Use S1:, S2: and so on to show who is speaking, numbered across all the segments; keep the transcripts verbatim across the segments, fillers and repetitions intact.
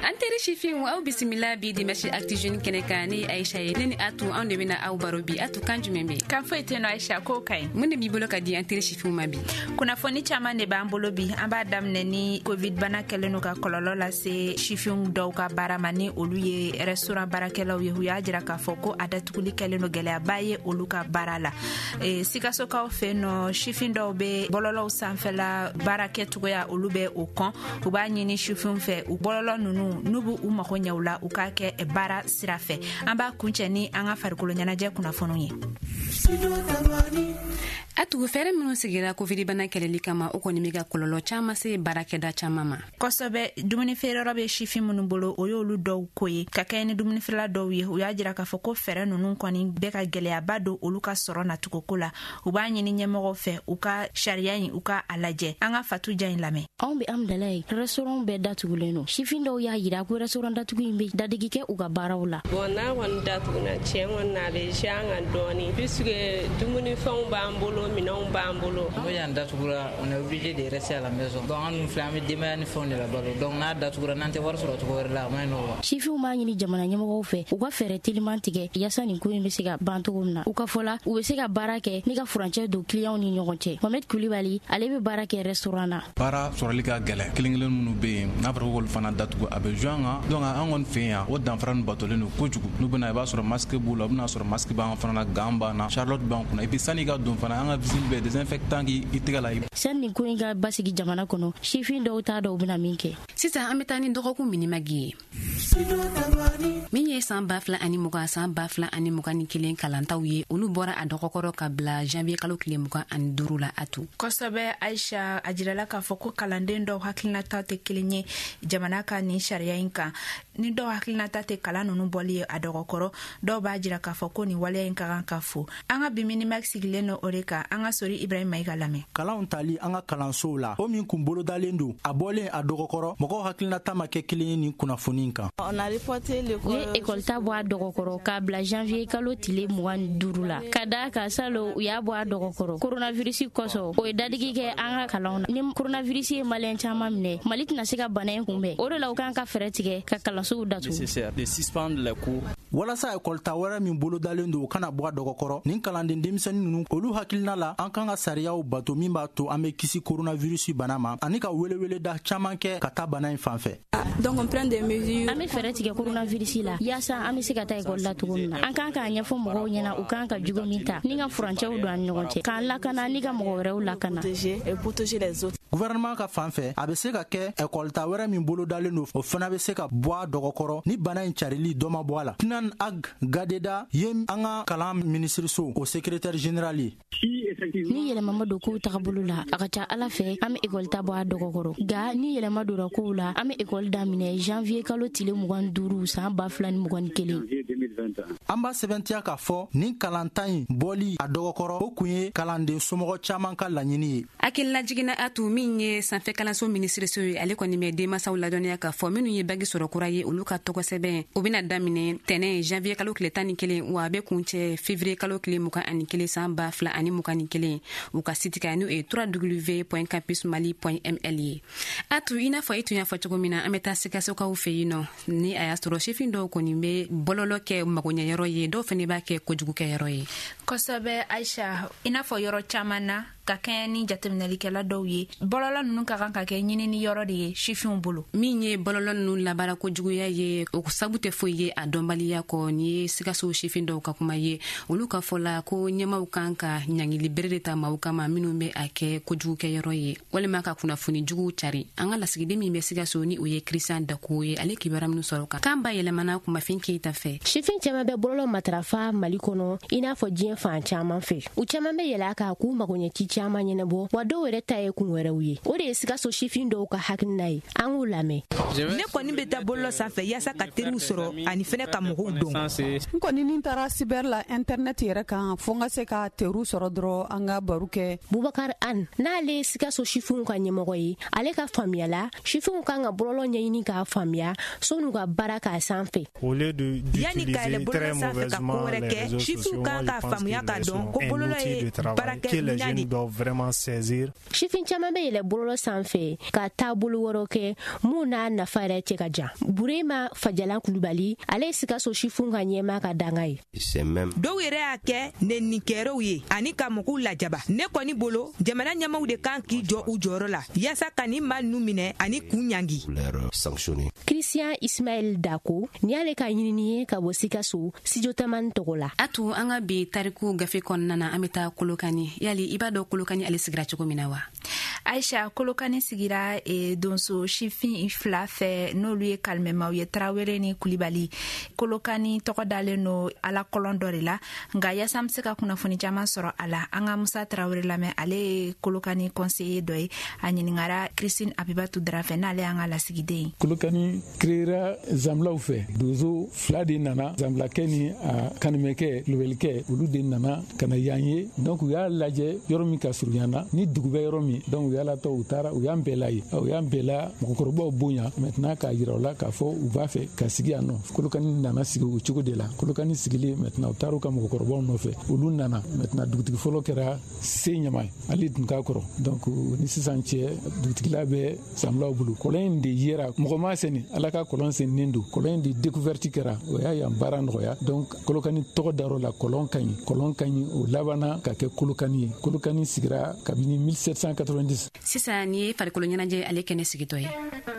S1: Anteri shifin au bisimila bi dimashi activation keneka ni Aisha ni atu on de bina au barobi atu kanju membe.
S2: Kan fo iteno Aisha ko kai.
S1: Mun bi bolo ka di anteri shifin mabi.
S2: Kuna foni chama ne ba mbolo bi amba damne ni covid bana keleno ka kololo la se shifin do ka baramani oluye restaurant barakela ye huya jira ka foko adatukuli keleno gele abaye oluka barala. E sikaso ka ofeno shifin do be bololo sanfela baraketu ya olube okon uba nyini shifin fe ubololo nunu nubu umako nyawla ukake e bara sirafe amba kuncheni anga farikolo nyanaje kuna fono ye
S1: atu fere mino sigira covid bana keleli kama okoni mega kololo chama se barakeda chama ma
S2: kosobe dumuni fere robe shifi munubolo oyolu do koye kakene dumuni fere do ye uyajira ka foko fere nunu koni beka gele abado oluka sorona tukokola ubanyi ni nyemoro fe uka sharia yin uka alaje anga fatu jain lame
S3: on be amdalay restaurant be datuguleno shifi ndo ya yira ko restaurant datugimbe dadigike uga barawla
S4: bona won datuguna chengon na le janga doni puisque dumuni fon bambolo minon bambolo
S5: mo yanda tugura on est obligé de rester à la maison donc on flamme demain ni fond de la balo donc na da tugura nante war sura tugura la may no
S3: shifi ma ni jamana nyamo fe uga fere tilimantige yasa ni ko yimbe siga bantugumna uka fola ube siga barake ni ga frontière do client ni nyonte Mohamed Koulibaly alebe barake restaurant na
S6: para soralika gele kilinglen munu be na farol fana datugo abe joanga donc an on fe ya o dan fran batoleno kojugu nu bana ba sur masque bula bana sur masque ba fana gamba na Charlotte Bank na epi saniga don fana anga visilbe désinfectant gi itigala
S3: sanni ko inga basigi jamana kono shifin do ta do bina minke
S1: sita ametani ndoko ku minimagi minye san bafla ani muka san bafla ani muka ni kilen kalanta uye olu bora adokokoro kabla janvier kalo kile muka an durula atu
S2: kosobe Aisha ajirala ka foko kalande ndo hakilina tate kilenye jamana ka ni sharia inka ni do hakilina tate kala nunu boli adokokoro do ba ajira ka foko ni wale inka ka fu anga bimini maxi gileno oreka anga sori Ibrahim Maïga lame
S7: kala untali anga kalanso la o min kumbolo dalendo abole adokokoro moko hakilina tama ke kilenye ni kuna foninka
S4: on a reporté le
S3: oui école ta boa adokokoro kabla janvier kalo tile muan durula kada ka salo ya boa adokokoro coronavirus koso o dadigi ke anga kalona ni coronavirus malen chama mne malit na siga bana kumbe o la kan ka feretige ka kalanso datu
S8: nécessaire de suspendre les cours
S7: wala sa école ta wara min bolo dalendo kana boa adokokoro nin kalande ndimsani nunu olu hakilina la an kan ka sariya o bato min ba to ame kisi coronavirus banama anika wele wele da chamanke kata bana infanfe
S4: donc on prend des mesures
S3: ame feretige coronavirus la yasa ame siga ta école la tuguna an kan ka nyafo mo nyana u kan ka jugo minta ninga franche u do an nyonte kan la kana niga mo rew la kana
S4: et protéger les autres
S7: gouvernement ka fanfe abe se ka ke école ta wara min bolo dalendo o fana be se ka boa dogokoro ni bana in charili doma boala tinan ag gadeda yem anga kalam ministre so au secrétaire général
S3: ni yele mamadu ko takabulula akacha ala fe am école ta boa dogokoro ga ni yele madura ko la am école damine janvier kalo tile mugan duru sa ba flan mugan kele
S7: amba seventia ka fo ni kalantain boli adogokoro o kunye kalande somogo chaman ka lanyini
S1: akil la jigina atu minye sanfe kalanso ministre so ale ko ni me de masaw la donia ka fo minu ye bagi soro kuraye olu ka toko sebe obina damine tene janvier kalo kile tani kele wa be kunche février kalo kile muka ani kele samba fla ani muka ni kele uka sitika nu e w w w point campus mali point m l atu ina fo itu ya fo chogomina ameta sikaso ka ufe yino ni ayastro shefindo ko ni me bololo ke magonya yero ye do feni ba ke kojugu ke yero ye
S2: kosobe Aisha ina fo yoro chamana ka keni jatemnali kala dowi bololo nunu ka kan ka ke nyini ni yoro de shifun bulu
S1: minye bololo nunu la bara kojugu ya ye o sabute fo ye adombali ya ko ni sikaso shefindo ka kuma ye uluka fola ko nyama ukanka nyangi libere ta mauka ma minumbe ake kojugu ke yero ye wale maka kuna funi jugu chari anga la sigide mi sikaso ni uye Christian da ko ye ale kibaram nu soroka kamba yele mana kuma finki ta fe
S9: shifin chama be bololo matrafa malikono ina fo jien fan chama fe u chama be yela ka ku magonye ti chama nyene bo wado were taye ku were uye o de sikaso shifin do ka hakinai an ulame
S10: ne ko ni beta bololo sa fe yasa ka teru soro ani fene ka mo don
S11: ko ni nin tara cyber la internet yere kan fonga se ka teru soro dro anga baruke
S9: Bubakar an na le sikaso shifin ka nyemo yi ale ka famia la shifin ka nga bololo nyini ka famia sonu ka baraka sanfe
S12: au lieu de d'utiliser très mauvaisement les réseaux sociaux,
S10: ka famia ka don ko bololo e baraka
S12: que les jeunes doivent doivent vraiment saisir.
S9: Shifin caman bɛ yɛlɛ bɔlɔlɔ sanfɛ ka taabolo wɛrɛw kɛ mun n'a nafa yɛrɛ cɛ ka jan. Burema Fajalan Kulubali ale ye Sikaso shifin ka ɲɛmaa ka danga ye.
S10: Dɔw yɛrɛ y'a kɛ nɛnikɛɛrɛw ye ani ka mɔgɔw lajaba. Ne kɔni bolo jamana ɲɛmaaw de kan k'i jɔ u jɔyɔrɔ la yaasa ka ni maa ninnu minɛ ani k'u ɲangi.
S9: Christian Ismaël Dako ni y'ale ka ɲinini ye ka bɔ Sikaso studio Tamani tɔgɔ la.
S1: A to an ka bi tariku gafe kɔnɔna na an bɛ taa Kolokani yali i b'a dɔn Kolokani ale sigira cogo min na wa?
S2: Aisha, Kolokani sigira e donso shifin fila fɛ n'olu ye kalimɛmaw ye Tarawele ni Kulibali. Kolokani tɔgɔ dalen no ala kɔlɔn dɔ de la nka yaasa an bɛ se ka kunnafoni caman sɔrɔ a la an ka Musa Tarawele lamɛn ale ye Kolokani conseiller dɔ ye a ɲiningara Christine Abibatu Darafɛ n'ale y'an ka lasigiden ye.
S13: Kolokani créera Zamlaw fɛ donso fila de nana Zamblakɛ ni a kanimɛkɛ Lobelikɛ olu de nana ka na yan ye donc u y'a lajɛ yɔrɔ min ka surunyana ni dugu bɛ yɔrɔ min donc u y'a latɔ u taara u y'an bɛɛ la ye u y'an bɛɛ la mɔgɔkɔrɔbaw bonya maintenant k'a yira u la k'a fɔ u b'a fɛ ka sigi yan nɔ Kolokani nana sigi o cogo de la Kolokani sigili maintenant u taara u ka mɔgɔkɔrɔbaw nɔfɛ olu nana maintenant dugutigi fɔlɔ kɛra Se Ɲama ale tun k'a kɔrɔ donc ni sisan cɛ dugutigila bɛ Zamlaw bolo kɔlɔn in de yera mɔgɔ ma sɛni ala ka kɔlɔn seninen don kɔlɔn in de découverte kɛra o y'a yan baara nɔgɔya donc Kolokani tɔgɔ dar'o la kɔlɔn ka ɲi kɔlɔn ka ɲi o labanna ka kɛ Kolokani ye Kolokani sigira kabini mille sept cent quatre-vingt-dix.
S1: Sisan ni ye farikolo ɲɛnajɛ ale kɛnɛ sigitɔ ye.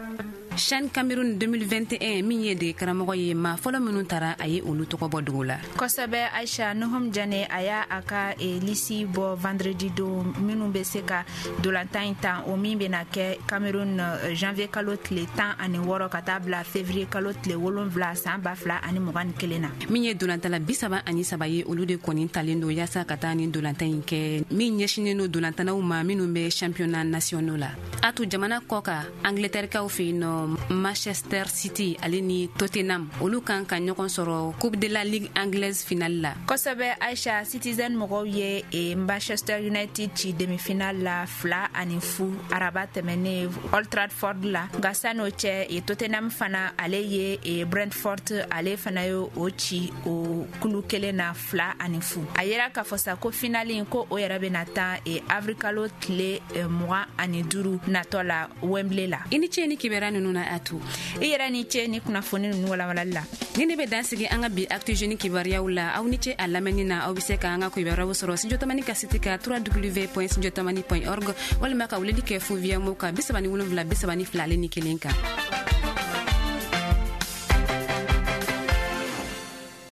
S1: Chan Cameroun deux mille vingt et un min ye de karamɔgɔ ye maa fɔlɔ minnu taara a ye olu tɔgɔ bɔ dugu la.
S2: Kosɛbɛ Aisha Nuhum Jane a y'a a ka e, lisi bɔ vendredi don minnu bɛ se ka dolantan in tan o min bɛna kɛ Cameroun uh, janvier kalo tile tan ani wɔɔrɔ ka taa bila février kalo tile wolonwula san ba fila ani mugan ni kelen na.
S1: Min ye dolantala bi saba ani saba ye olu de kɔni talen don yaasa ka taa ni dolantan in kɛ min ɲɛsinen don dolantanaw ma minnu bɛ championnat nationaux la. A to jamana kɔ kan Angleterre kaw fɛ yen nɔ Manchester City ale ni Tottenham olu kan ka ɲɔgɔn sɔrɔ Coupe de la Ligue anglaise finale la.
S2: Kosɛbɛ Aisha Citizen mɔgɔw ye e, Manchester United ci demi-finale la fila ani fu araba tɛmɛnen Old Trafford la nka san'o cɛ e, Tottenham fana ale ye e, Brentford ale fana ye o ci o kulu kelen na fila ani fu a yera k'a fɔ sa ko finale in ko o yɛrɛ bɛna taa e, avril kalo tile e, mugan ani duuru natɔ la Wembley la.
S1: I ni ce ni kibɛra ninnu na a to
S2: i yɛrɛ ni ce ni kunnafoni ninnu walawalali la
S1: ni ne bɛ dansigi an ka bi Actu Jeunes kibariyaw la aw ni ce a lamɛnni na aw bɛ se ka an ka kibariyaw sɔrɔ studio tamani ka site ka w w w point studio tamani point org walima ka weleli kɛ fo via mo ka bi saba ni wolonwula bi saba ni fila ale ni kelen kan.